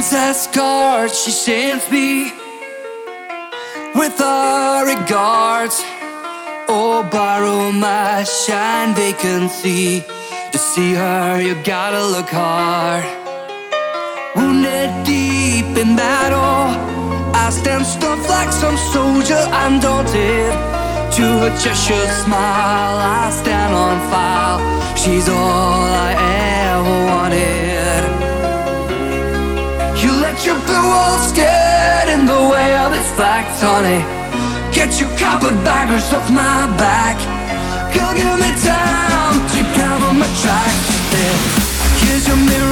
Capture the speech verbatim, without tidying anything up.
Escort, she sends me with her regards. Oh, borrow my shine vacancy. To see her, you gotta look hard. Wounded deep in battle, I stand stuff like some soldier undaunted. To her Cheshire smile, I stand on file. She's all I ever wanted. You let your blue walls get in the way of this fact, honey. Get your carpetbaggers off my back. Girl, give me time to cover my tracks. Yeah. Here's your mirror